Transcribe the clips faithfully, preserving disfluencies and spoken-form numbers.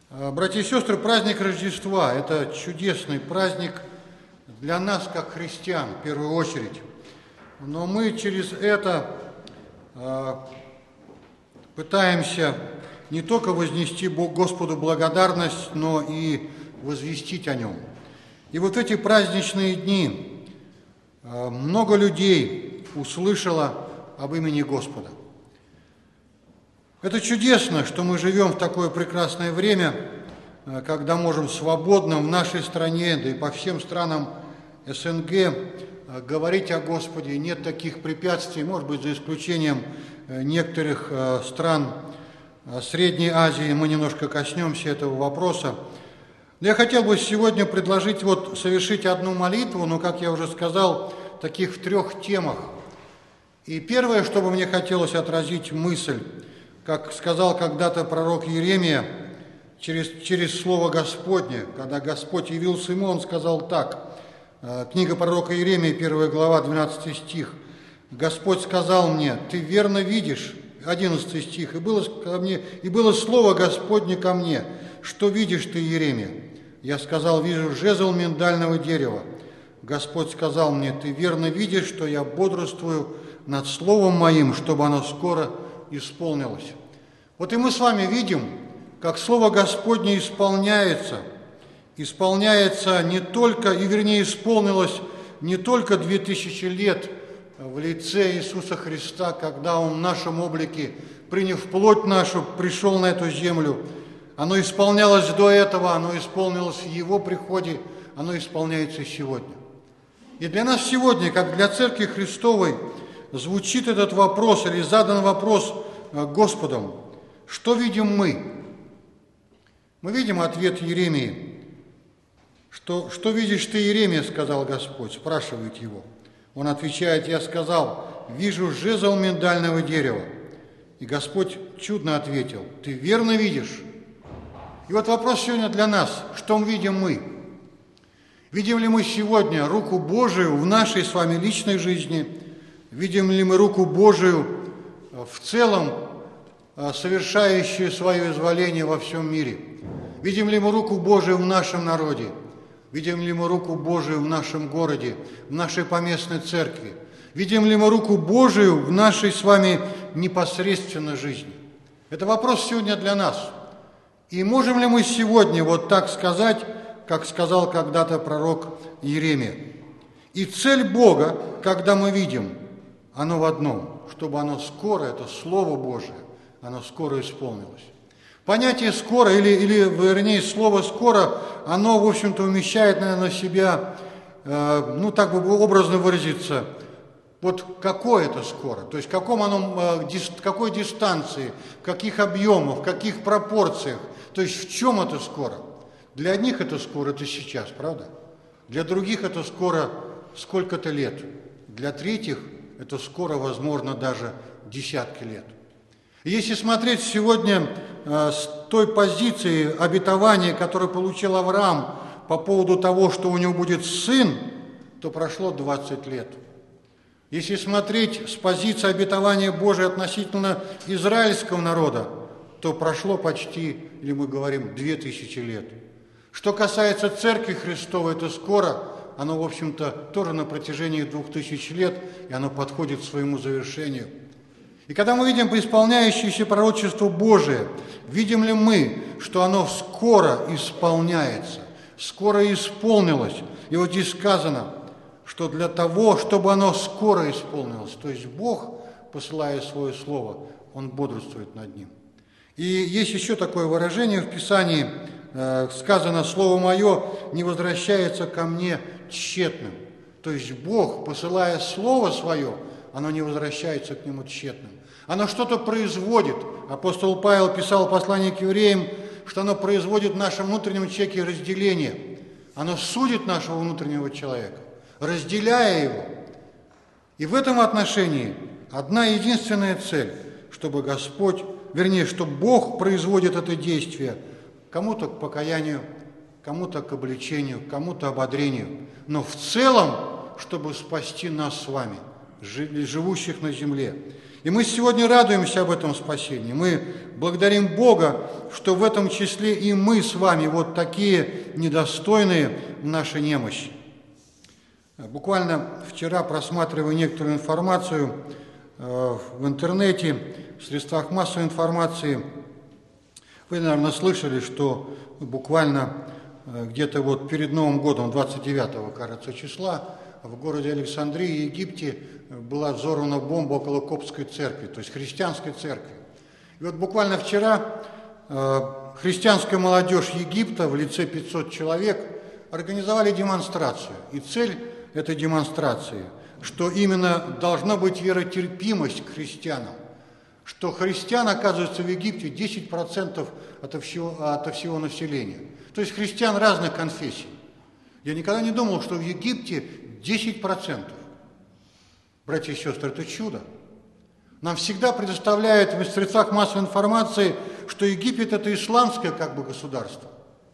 Братья и сестры, праздник Рождества – это чудесный праздник для нас, как христиан, в первую очередь. Но мы через это пытаемся не только вознести Господу благодарность, но и возвестить о Нем. И вот эти праздничные дни много людей услышало об имени Господа. Это чудесно, что мы живем в такое прекрасное время, когда можем свободно в нашей стране, да и по всем странам СНГ говорить о Господе. Нет таких препятствий, может быть, за исключением некоторых стран Средней Азии. Мы немножко коснемся этого вопроса. Я хотел бы сегодня предложить вот совершить одну молитву, но, как я уже сказал, таких в трех темах. И первое, что бы мне хотелось отразить мысль, как сказал когда-то пророк Иеремия, через, через слово Господне, когда Господь явился ему, он сказал так, книга пророка Иеремии, первая глава, двенадцатый стих, «Господь сказал мне, ты верно видишь», одиннадцатый стих, «и было, ко мне, и было слово Господне ко мне, что видишь ты, Иеремия? Я сказал, вижу жезл миндального дерева. Господь сказал мне, ты верно видишь, что я бодрствую над словом моим, чтобы оно скоро исполнилось». Вот и мы с вами видим, как Слово Господне исполняется, исполняется не только, и вернее исполнилось не только две тысячи лет в лице Иисуса Христа, когда Он в нашем облике, приняв плоть нашу, пришел на эту землю. Оно исполнялось до этого, оно исполнилось в Его приходе, оно исполняется сегодня. И для нас сегодня, как для Церкви Христовой, звучит этот вопрос или задан вопрос Господом. Что видим мы? Мы видим ответ Иеремии. Что, что видишь ты, Иеремия, сказал Господь, спрашивает его. Он отвечает, я сказал, вижу жезл миндального дерева. И Господь чудно ответил, ты верно видишь? И вот вопрос сегодня для нас, что мы видим мы? Видим ли мы сегодня руку Божию в нашей с вами личной жизни? Видим ли мы руку Божию в целом, совершающую свое изволение во всем мире? Видим ли мы руку Божию в нашем народе? Видим ли мы руку Божию в нашем городе, в нашей поместной церкви? Видим ли мы руку Божию в нашей с вами непосредственной жизни? Это вопрос сегодня для нас. И можем ли мы сегодня вот так сказать, как сказал когда-то пророк Иеремия? И цель Бога, когда мы видим, оно в одном, чтобы оно скоро, это Слово Божие, оно скоро исполнилось. Понятие «скоро» или, или, вернее, слово «скоро», оно, в общем-то, умещает, наверное, себя, э, ну, так бы образно выразиться, вот какое это скоро, то есть в каком оно, э, дис, какой дистанции, в каких объемах, в каких пропорциях, то есть в чем это скоро. Для одних это скоро, это сейчас, правда? Для других это скоро сколько-то лет. Для третьих это скоро, возможно, даже десятки лет. Если смотреть сегодня э, с той позиции обетования, которое получил Авраам по поводу того, что у него будет сын, то прошло двадцать лет. Если смотреть с позиции обетования Божия относительно израильского народа, то прошло почти, или мы говорим, две тысячи лет. Что касается Церкви Христовой, это скоро, оно, в общем-то, тоже на протяжении двух тысяч лет, и оно подходит к своему завершению. И когда мы видим исполняющееся пророчество Божие, видим ли мы, что оно скоро исполняется, скоро исполнилось? И вот здесь сказано, что для того, чтобы оно скоро исполнилось, то есть Бог, посылая свое слово, Он бодрствует над ним. И есть еще такое выражение в Писании, сказано, «Слово мое не возвращается ко мне тщетным». То есть Бог, посылая Слово Свое, оно не возвращается к Нему тщетным. Оно что-то производит. Апостол Павел писал в послании к евреям, что оно производит в нашем внутреннем человеке разделение. Оно судит нашего внутреннего человека, разделяя его. И в этом отношении одна единственная цель, чтобы Господь, вернее, чтобы Бог производит это действие кому-то к покаянию, кому-то к обличению, кому-то ободрению, но в целом, чтобы спасти нас с вами, живущих на земле. И мы сегодня радуемся об этом спасении. Мы благодарим Бога, что в этом числе и мы с вами вот такие недостойные в нашей немощи. Буквально вчера, просматривая некоторую информацию в интернете, в средствах массовой информации, вы, наверное, слышали, что буквально где-то вот перед Новым годом, двадцать девятого, кажется, числа, в городе Александрии, Египте, была взорвана бомба около Коптской церкви, то есть христианской церкви. И вот буквально вчера э, христианская молодежь Египта в лице пятисот человек организовали демонстрацию. И цель этой демонстрации, что именно должна быть веротерпимость к христианам, что христиан, оказывается, в Египте десять процентов от всего, от всего населения. То есть христиан разных конфессий. Я никогда не думал, что в Египте десять процентов. Братья и сестры, это чудо. Нам всегда предоставляют в средствах массовой информации, что Египет – это исламское как бы государство.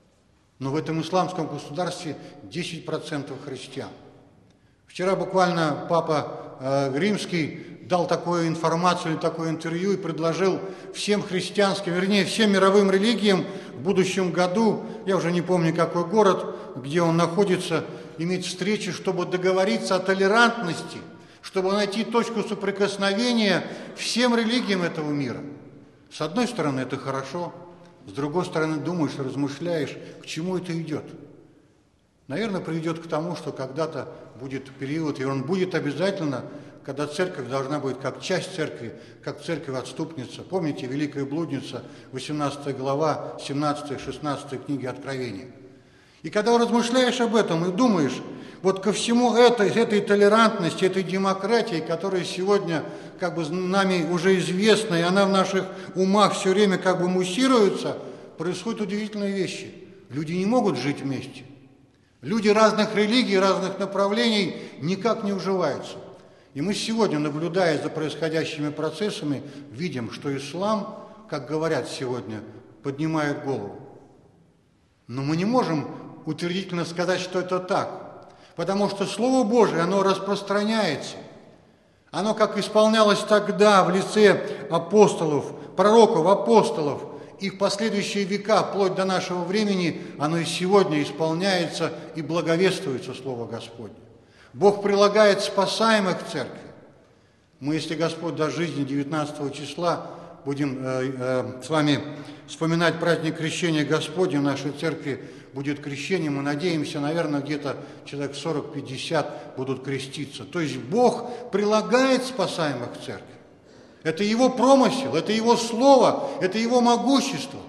Но в этом исламском государстве десять процентов христиан. Вчера буквально Папа э, Римский дал такую информацию, такое интервью и предложил всем христианским, вернее, всем мировым религиям в будущем году, я уже не помню, какой город, где он находится, иметь встречи, чтобы договориться о толерантности, чтобы найти точку соприкосновения всем религиям этого мира. С одной стороны, это хорошо, с другой стороны, думаешь, размышляешь, к чему это идет. Наверное, приведет к тому, что когда-то будет период, и он будет обязательно, когда церковь должна быть как часть церкви, как церковь-отступница. Помните, Великая блудница, восемнадцатая глава, семнадцатая-шестнадцатая книги Откровения. И когда размышляешь об этом и думаешь, вот ко всему этой, этой толерантности, этой демократии, которая сегодня как бы нами уже известна, и она в наших умах все время как бы муссируется, происходят удивительные вещи. Люди не могут жить вместе. Люди разных религий, разных направлений никак не уживаются. И мы сегодня, наблюдая за происходящими процессами, видим, что ислам, как говорят сегодня, поднимает голову. Но мы не можем утвердительно сказать, что это так, потому что Слово Божие, оно распространяется. Оно, как исполнялось тогда в лице апостолов, пророков, апостолов, и в последующие века, вплоть до нашего времени, оно и сегодня исполняется и благовествуется Слово Господне. Бог прилагает спасаемых к церкви. Мы, если Господь даст жизни девятнадцатого числа, будем э, э, с вами вспоминать праздник крещения Господня в нашей церкви, будет крещение, мы надеемся, наверное, где-то человек сорок-пятьдесят будут креститься. То есть Бог прилагает спасаемых к церкви. Это Его промысел, это Его Слово, это Его могущество.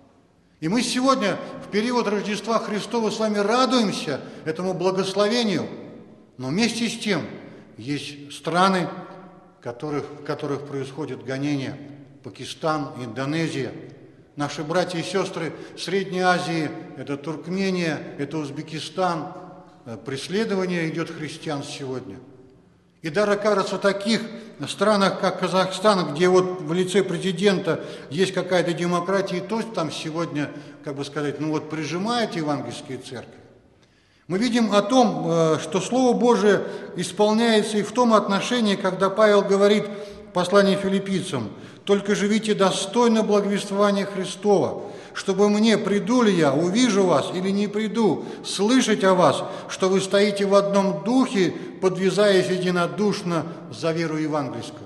И мы сегодня, в период Рождества Христова, с вами радуемся этому благословению. Но вместе с тем есть страны, в которых, в которых происходят гонения. Пакистан, Индонезия. Наши братья и сестры в Средней Азии, это Туркмения, это Узбекистан. Преследование идет христиан сегодня. И даже, кажется, в таких странах, как Казахстан, где вот в лице президента есть какая-то демократия, и то там сегодня, как бы сказать, ну вот прижимают евангельские церкви. Мы видим о том, что Слово Божие исполняется и в том отношении, когда Павел говорит в послании филиппийцам: «Только живите достойно благовествования Христова, чтобы мне, приду ли я, увижу вас или не приду, слышать о вас, что вы стоите в одном духе, подвязаясь единодушно за веру евангельскую».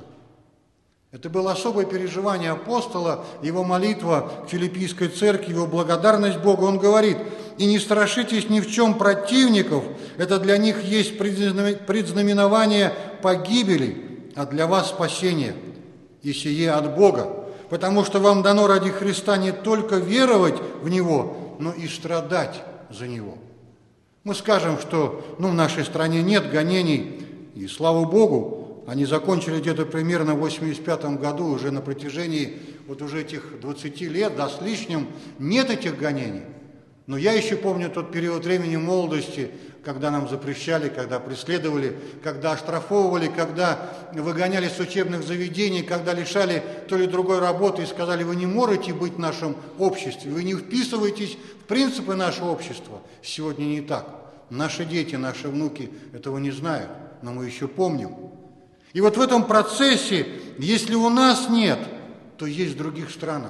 Это было особое переживание апостола, его молитва к филиппийской церкви, его благодарность Богу. Он говорит: «И не страшитесь ни в чем противников, это для них есть предзнаменование погибели, а для вас спасение, и сие от Бога. Потому что вам дано ради Христа не только веровать в Него, но и страдать за Него». Мы скажем, что ну, в нашей стране нет гонений, и слава Богу, они закончили где-то примерно в восемьдесят пятом году, уже на протяжении вот уже этих двадцати лет, да с лишним, нет этих гонений. Но я еще помню тот период времени молодости, когда нам запрещали, когда преследовали, когда оштрафовывали, когда выгоняли с учебных заведений, когда лишали то ли другой работы и сказали: вы не можете быть в нашем обществе, вы не вписываетесь в принципы нашего общества. Сегодня не так. Наши дети, наши внуки этого не знают, но мы еще помним. И вот в этом процессе если у нас нет, то есть в других странах.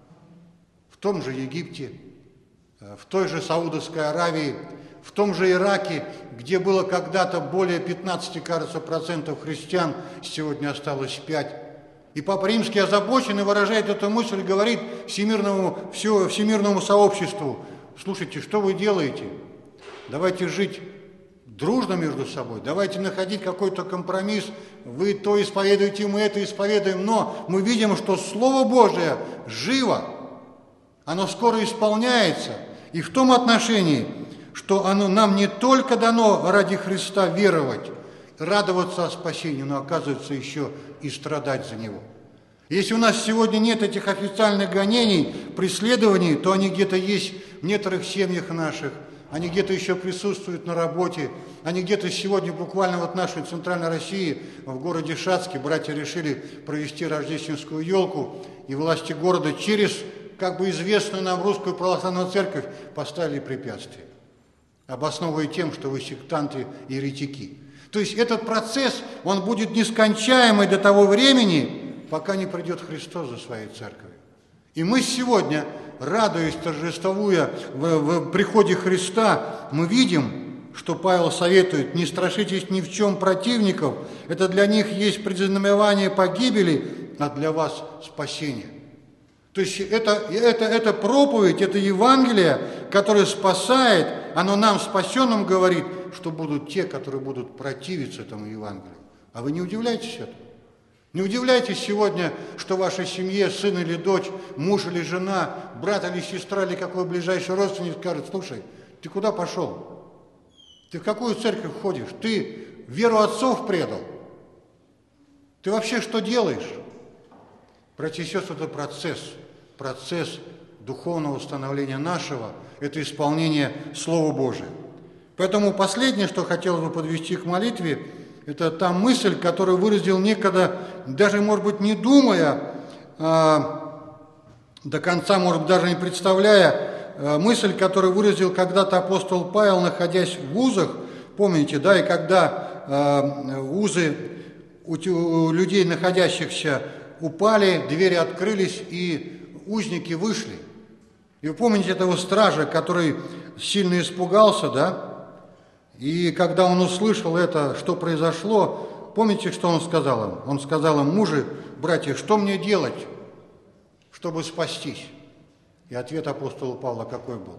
В том же Египте, в той же Саудовской Аравии, в том же Ираке, где было когда-то более пятнадцати, кажется, процентов христиан, сегодня осталось пять. И Папа Римский озабочен и выражает эту мысль, говорит всемирному, все, всемирному сообществу: слушайте, что вы делаете? Давайте жить дружно между собой, давайте находить какой-то компромисс. Вы то исповедуете, мы это исповедуем, но мы видим, что Слово Божие живо, оно скоро исполняется. И в том отношении, что оно нам не только дано ради Христа веровать, радоваться о спасении, но, оказывается, еще и страдать за Него. Если у нас сегодня нет этих официальных гонений, преследований, то они где-то есть в некоторых семьях наших, они где-то еще присутствуют на работе, они где-то сегодня буквально вот в нашей центральной России, в городе Шацке, братья решили провести рождественскую елку, и власти города через, как бы известную нам русскую православную церковь, поставили препятствия, обосновывая тем, что вы сектанты и еретики. То есть этот процесс, он будет нескончаемый до того времени, пока не придет Христос за своей церковью. И мы сегодня, радуясь, торжествуя в, в приходе Христа, мы видим, что Павел советует: не страшитесь ни в чем противников, это для них есть предзнаменование погибели, а для вас спасение. То есть это, это, это проповедь, это Евангелие, которое спасает, оно нам, спасенным, говорит, что будут те, которые будут противиться этому Евангелию. А вы не удивляйтесь этому? Не удивляйтесь сегодня, что в вашей семье сын или дочь, муж или жена, брат или сестра, или какой ближайший родственник скажет: слушай, ты куда пошел? Ты в какую церковь ходишь? Ты веру отцов предал? Ты вообще что делаешь? Братья и сестры, это процесс, процесс духовного становления нашего, это исполнение Слова Божия. Поэтому последнее, что хотелось бы подвести к молитве, это та мысль, которую выразил некогда, даже, может быть, не думая, а, до конца, может быть, даже не представляя, а, мысль, которую выразил когда-то апостол Павел, находясь в вузах, помните, да, и когда а, узы у, у людей, находящихся, упали, двери открылись, и узники вышли. И вы помните этого стража, который сильно испугался, да? И когда он услышал это, что произошло, помните, что он сказал им? Он сказал им: мужи, братья, что мне делать, чтобы спастись? И ответ апостола Павла какой был?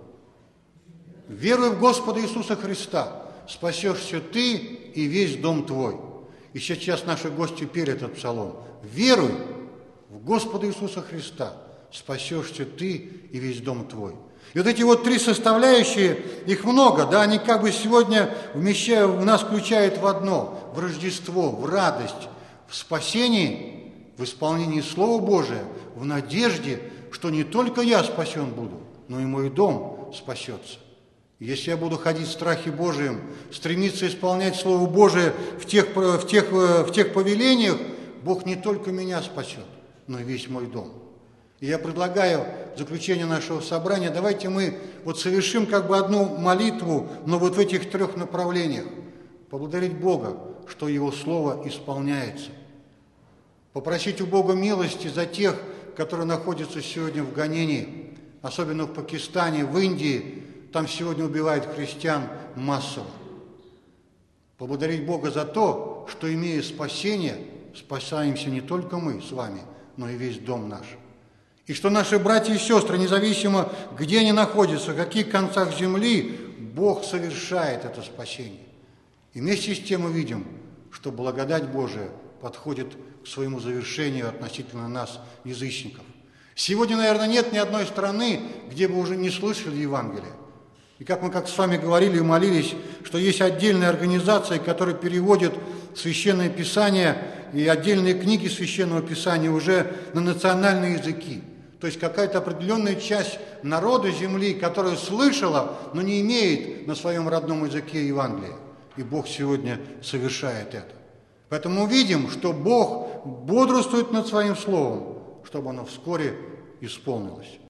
Веруй в Господа Иисуса Христа, спасешься ты и весь дом твой. И сейчас наши гости пели этот псалом. Веруй в Господа Иисуса Христа, спасешься ты и весь дом твой. И вот эти вот три составляющие, их много, да, они как бы сегодня вмещают, в нас включают в одно: в Рождество, в радость, в спасении, в исполнении Слова Божия, в надежде, что не только я спасен буду, но и мой дом спасется. Если я буду ходить в страхе Божием, стремиться исполнять Слово Божие в тех, в тех, в тех повелениях, Бог не только меня спасет, но и весь мой дом. И я предлагаю в заключение нашего собрания, давайте мы вот совершим как бы одну молитву, но вот в этих трех направлениях. Поблагодарить Бога, что Его Слово исполняется. Попросить у Бога милости за тех, которые находятся сегодня в гонении, особенно в Пакистане, в Индии. Там сегодня убивают христиан массово. Поблагодарить Бога за то, что, имея спасение, спасаемся не только мы с вами, но и весь дом наш. И что наши братья и сестры, независимо, где они находятся, в каких концах земли, Бог совершает это спасение. И вместе с тем мы видим, что благодать Божия подходит к своему завершению относительно нас, язычников. Сегодня, наверное, нет ни одной страны, где бы уже не слышали Евангелия. И как мы как с вами говорили и молились, что есть отдельные организации, которые переводят Священное Писание и отдельные книги Священного Писания уже на национальные языки. То есть какая-то определенная часть народа земли, которая слышала, но не имеет на своем родном языке Евангелия. И Бог сегодня совершает это. Поэтому мы видим, что Бог бодрствует над Своим Словом, чтобы оно вскоре исполнилось.